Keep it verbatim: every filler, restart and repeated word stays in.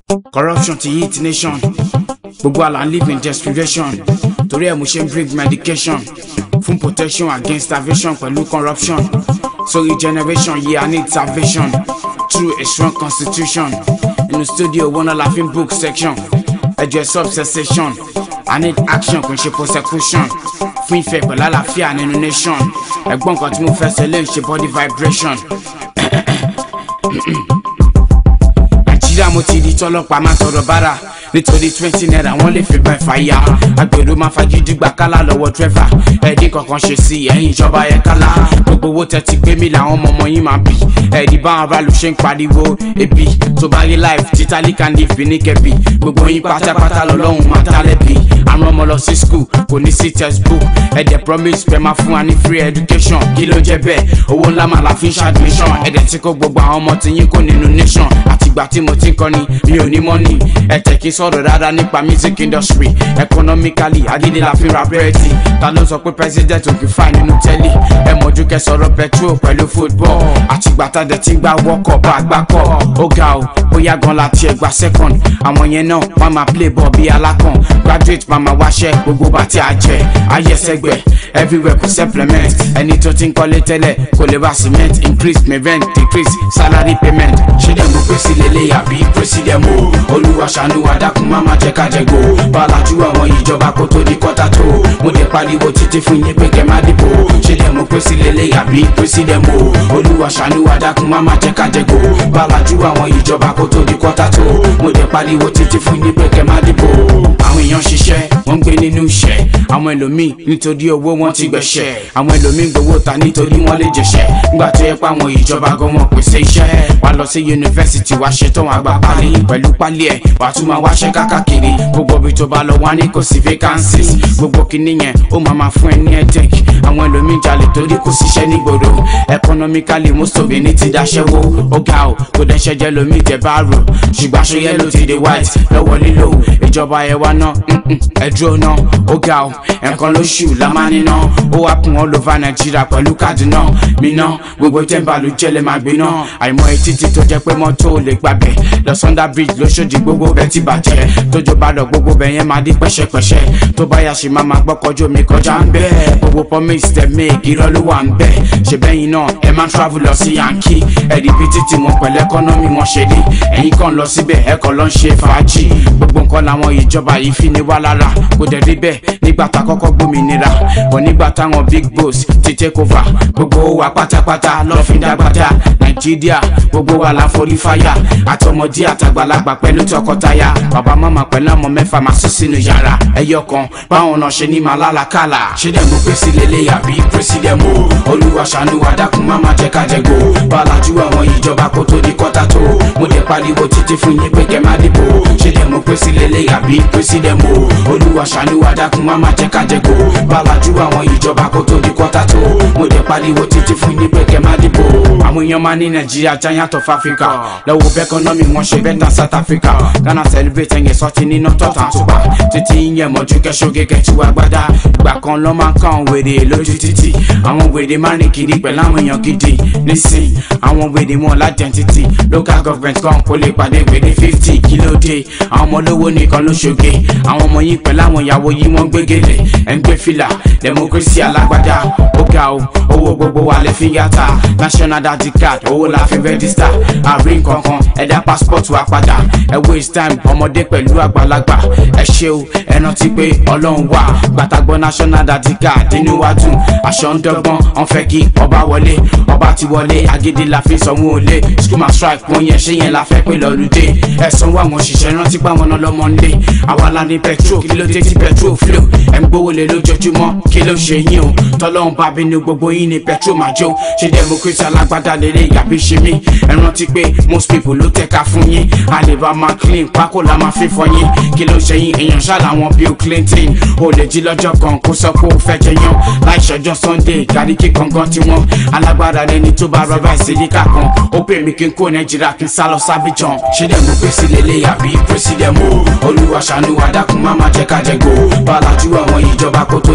Corruption to hit nation. Gbogbo ala live in desperation. Torí ẹ̀ mo ṣe ń bring medication fún protection against starvation pẹ̀lú corruption. So regeneration, yeah, I need salvation through a strong constitution. In the studio, one laughing book section. Address sub cessation. I need action kò ń ṣe persecution. Fún ìfẹ́ pẹ̀lú àlàáfíà nínú nation. Ẹ̀gbọ́n kan tí mo fẹ́ ṣe lè ṣe body vibration. Nàìjíríà mo ti di tọ́lọ́pàá máa tọrọ bára. Nítorí twenty naira wọ́n lè fi bá fàyà. Agbèrò máa fagídí gbà kálá lọ́wọ́ dírẹ́fà. Ẹ̀dín kankan ṣe sí ẹ̀yìn ìjọba yẹn kálá. Gbogbo owó tẹ́ ti gbé mi làwọn ọmọ ọmọ yín máa bì. Ẹ̀dí báwọn aráàlú ṣe ń pariwo ebi. Tó bá rí life títàlí kan ní ìfì ní kẹbì. Gbogbo yín pátápátá lọ́lọ́run máa tálẹ́bì. Àwọn ọmọ lọ sí school kò ní sí textbook. Ẹ̀dẹ̀ promise pé máa fún wa ní free education. Kí ló jẹ́ bẹ́ẹ̀? Owó ńlá máa la fi ń ṣàdmission. Ẹ̀dẹ̀ tí kò gbogbo àwọn ọmọ tí yín kò nínú nation. Àtìgbà tí mo ti ń kọ́ni mi ò ní money. Ẹ̀tẹ̀ kí sọ̀rọ̀ rárá nípa music industry. Economically agídí la fi ra bẹ́ẹ̀tì. Ta ló sọ pé president ò kì í fà nínú tẹ́lẹ̀? Ẹ mọ̀jú kẹ́ sọ̀rọ̀ petrol pẹ̀lú football. Àtìgbà tá dẹ̀ ti ń gbà wọ́kọ̀ bá gbà kọ̀. Ó ga o, bóyá gan la tiẹ̀ gba second. Àwọn yẹn náà wọ́n máa play ball bí alákàn. Graduate máa máa wáṣẹ́ gbogbo bá ti àjẹ́. Ayẹsẹ̀gbẹ̀ everywhere kò supplement. Ẹni tó ti ń kọ́lé tẹ́lẹ̀ kò lè bá cement. Increase my rent, decrease salary payment. Ṣé dẹ̀ mo pèsè lélẹ̀ àbí president mo? Olúwa ṣàánú wa dákun má má jẹ́ ká jẹ go. Bàlájú àwọn ìjọba kó tó di kọ́tà tó. Mo dé pariwo títí fún yín pé kẹ́ má dìbò. Ṣé dẹ̀ mo pèsè lélẹ̀ àbí president mo? Olúwa ṣàánú wa dákun má má jẹ́ ká jẹ go. Bàlájú àwọn ìjọba kó tó di kọ́tà tó. Mo dé pariwo títí fún yín pé kẹ́ má dìbò. Àwọn èèyàn ṣiṣẹ́ wọ́n ń gbé nínú iṣẹ́. Àwọn ẹlòmíì nítorí owó wọn ti gbẹ̀ṣẹ̀. Àwọn ẹlòmíì gbowó ta nítorí wọ́n lè jẹ̀ṣẹ̀. Nígbà tó yẹ pé àwọn ìjọba gan wọn pèsè iṣẹ́. Wà lọ sí yunifásitì wá ṣetán wá gba pálí. Pẹ̀lú pálí ẹ̀ wà tún máa wáṣẹ́ kákàkiri. Gbogbo ibi tó bá lọ wá ní kò sí vacancies. Gbogbo kinní yẹn ó máa máa fún ẹ ní headache. Àwọn ẹlòmíì jalè torí kò síṣẹ́ nígboro. Economically most of it ní ti daṣẹ́wó. Ó ga o kò dẹ́ṣẹ́ jẹ́ lómi jẹ́ bá rò. Ṣùgbọ́n aṣọ yẹ́lò ti di white lọ́wọ́ lílo. Ìjọba ẹ̀ wá náà ẹ dúró náà. Ó ga o ẹ̀kan lóṣù la máa níná. Ó wá kún all over Nàìjíríà pẹ̀lú káàdì náà. Mi náà gbogbo tẹ́ǹbà ló jẹ́lẹ̀ máa gbé náà. Àìmọ̀ etí ti tó jẹ́ pé mọ́tò ò lè gbàbẹ̀. Lọ Sunday bridge lóṣòdì gbogbo bẹ́ẹ̀ ti bàjẹ́. Tójó bá lọ gbogbo bẹ́ẹ̀ yẹn máa di pẹ́ṣẹ́pẹ́ṣẹ́. Tó bá yà ṣe máa máa gbọ́kọjú omi kọjá ń bẹ́ẹ̀. Gbogbo promise tẹ̀ make irọ́ ló wà ń bẹ́ẹ̀. Ṣé bẹ́yìn náà ẹ máa travel lọ sí Yankee. Ẹ̀rí bí títí wọn pẹ̀lú economy wọn ṣe rí. Ẹ̀yin kan lọ síbẹ̀ ẹ kàn lọ ń ṣe fàájì. Gbogbo nǹkan làwọn ìjọba yìí fi ní wá lára. Kò dẹ̀ rí bẹ́ẹ̀ nígbà tá kọ́kọ́ gbòmìnira. Bọ̀ nígbà táwọn big boss ti take over. Gbogbo wa pátápátá lọ́ fi dágbádá. Nàìjíríà gbogbo wa la forí fáyà. Àtọmọdé àtàgbàlagbà pẹ̀lú tọkọtaya. Bàbá màmá pẹ̀lú ọmọ mẹ́fà máa sùn sínú yàrá. Ẹyọ kan báwọn náà ṣe ní máa lálàkàlà. Ṣé dẹ̀ mo pèsè lélẹ̀ àbí president mo? Olúwa ṣàánú wa dákun má má jẹ́ ká jẹ go. Bàlájú àwọn ìjọba kó tó di kọ́tà tó. Mo dé pariwo títí fún yín pé kẹ́ má dìbò. Ṣé dẹ̀ mo pèsè lélẹ̀ àbí president mo? Olúwa ṣàánú wa dákun má má jẹ́ ká jẹ go. Bàlájú àwọn ìjọba kó tó di kọ́tà tó. Mo dé pariwo títí fún yín pé kẹ́ má dìbò. Àwọn èèyàn máa ní Nàìjíríà giant of Africa. Lọ́wọ́ bẹ́ẹ̀ economy wọn ṣe bẹ́ẹ̀ than South Africa. Ghana celebrate ẹ̀yẹ sọ́ọ̀tì nínú tọ́ta àtùpà. Títí yẹn mọ̀jú kẹ́sọ́gẹ́ kẹ́tù àgbàdá. Ìgbà kan lọ́ máa ń kàn wèrè lójú títì. Àwọn wèrè máa ń rìn kiri pẹ̀lú àwọn èèyàn gidi. Nísìn àwọn wèrè wọn l'identity. Local government kan kò lè pàdé wèrè fifty kílódé. Àwọn ọmọ olówó nìkan ló ṣoge. Àwọn ọmọ yìí pẹ̀lú àwọn ìyàwó yìí wọ́n gbégélé. Ẹ̀ ń gbé fìlà democracy alágbádá. Ó ga o owó gbogbo wa lè fi yàtà. National identity card owó la fi register. Àrí nǹkankan ẹ̀dá passport wa padà. Ẹ waste time ọmọdé pẹ̀lú àgbàlagbà. Ẹ ṣe o ẹ rántí pé Ọlọ́run wà. Gbàtàgbọ́ national identity card inú wa dùn. Aṣọ ń dọ́gbọ́n ọ̀n fẹ́ kí ọba wọlé. Ọba ti wọlé agídí la fi sanwó olé. School man strike wọ́n yẹn ṣé yẹn la fẹ́ pé lọ́lùdé. Ẹ sanwó àwọn òṣìṣẹ́ rántí pé àwọn náà lọ́mọ ńlé. Àwa la ní petrol kí ló dé tí petrol flow. Ẹ ń gbówó lé lójoojúmọ́ kí ló ṣe yín o. Tọ́lọ́run bá bínú gbogbo yín ní petrol máa jó. Ṣé democracy alágbádá lélẹ̀ yàbí ṣe mí? Ẹ rántí pé most people ló tẹ̀ka fún yín. A lè bá máa clean pákó la máa fi fọ yín. Kí ló ṣe yín èèyàn ṣá làwọn Bill Clinton. O lè jí lọ́jọ́ kan kó sọ pé ó fẹ́ jẹyàn. Láì ṣọjọ́ Sunday gàríkì kankan tí wọ́n. Alágbára lẹni tó bá rọ́bà ìsìlíkà kan. Ó pè mí kí n kó Nàìjíríà kí n sá lọ sábìjàn. Ṣé dẹ̀ mo pèsè lélẹ̀ àbí president mo? Olúwa ṣàánú wa dákun má má jẹ́ ká jẹ go. Bàlájú àwọn ìjọba kó tó